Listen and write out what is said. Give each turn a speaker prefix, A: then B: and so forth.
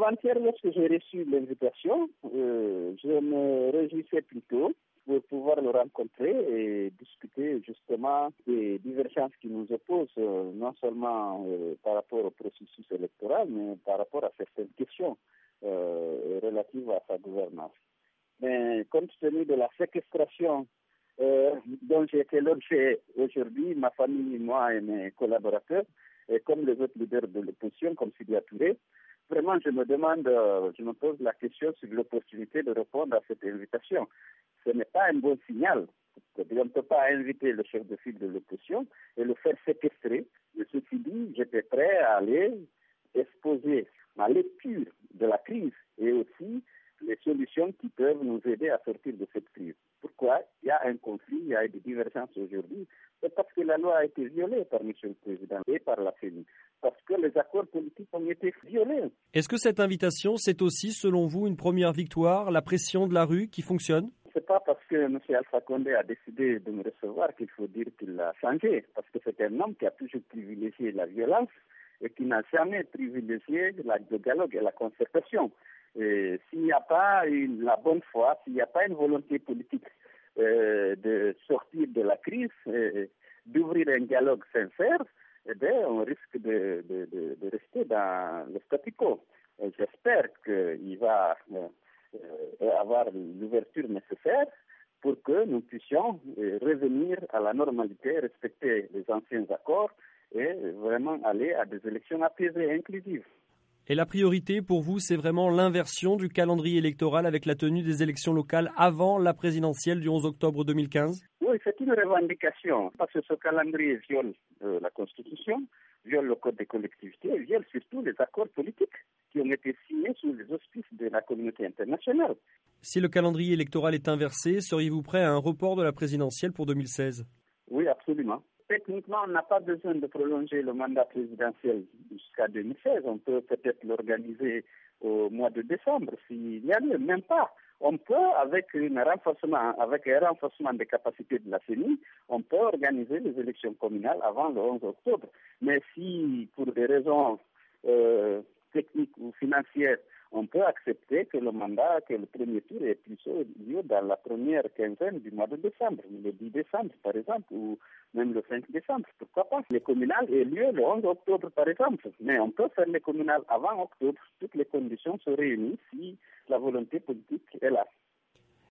A: avant-hier, lorsque j'ai reçu l'invitation, je me réjouissais plutôt pour pouvoir le rencontrer et discuter justement des divergences qui nous opposent, non seulement par rapport au processus électoral, mais par rapport à certaines questions relatives à sa gouvernance. Mais compte tenu de la séquestration dont j'ai été l'objet aujourd'hui, ma famille, moi et mes collaborateurs, et comme les autres leaders de l'opposition, comme Sidya Touré, vraiment je me pose la question sur l'opportunité de répondre à cette invitation. Ce n'est pas un bon signal. On ne peut pas inviter le chef de file de l'opposition et le faire séquestrer. Mais ceci dit, j'étais prêt à aller exposer ma lecture de la crise et aussi les solutions qui peuvent nous aider à sortir de cette crise. Pourquoi il y a un conflit, il y a des divergences aujourd'hui? C'est parce que la loi a été violée par M. le Président et par la CENI. Parce que les accords politiques ont été violés.
B: Est-ce que cette invitation, c'est aussi, selon vous, une première victoire, la pression de la rue qui fonctionne?
A: C'est pas parce que M. Alpha Condé a décidé de me recevoir qu'il faut dire qu'il a changé. Parce que c'est un homme qui a toujours privilégié la violence et qui n'a jamais privilégié le dialogue et la concertation. Et s'il n'y a pas la bonne foi, s'il n'y a pas une volonté politique de sortir de la crise, d'ouvrir un dialogue sincère, eh bien, on risque de rester dans le statu quo. J'espère qu'il va avoir l'ouverture nécessaire pour que nous puissions revenir à la normalité, respecter les anciens accords et vraiment aller à des élections apaisées et inclusives.
B: Et la priorité pour vous, c'est vraiment l'inversion du calendrier électoral avec la tenue des élections locales avant la présidentielle du 11 octobre 2015 ?
A: Oui, c'est une revendication parce que ce calendrier viole la Constitution, viole le Code des collectivités et viole surtout les accords politiques qui ont été signés sous les auspices de la communauté internationale.
B: Si le calendrier électoral est inversé, seriez-vous prêt à un report de la présidentielle pour 2016 ?
A: Oui, absolument. Techniquement, on n'a pas besoin de prolonger le mandat présidentiel jusqu'à 2016. On peut peut-être l'organiser au mois de décembre s'il y a lieu, même pas. On peut, avec un renforcement des capacités de la CENI, on peut organiser les élections communales avant le 11 octobre. Mais si, pour des raisons techniques ou financières, on peut accepter que le premier tour ait plutôt lieu dans la première quinzaine du mois de décembre, le 10 décembre par exemple, ou même le 5 décembre, pourquoi pas. Les communales aient lieu le 11 octobre par exemple, mais on peut faire les communales avant octobre. Toutes les conditions se réunissent si la volonté politique est là.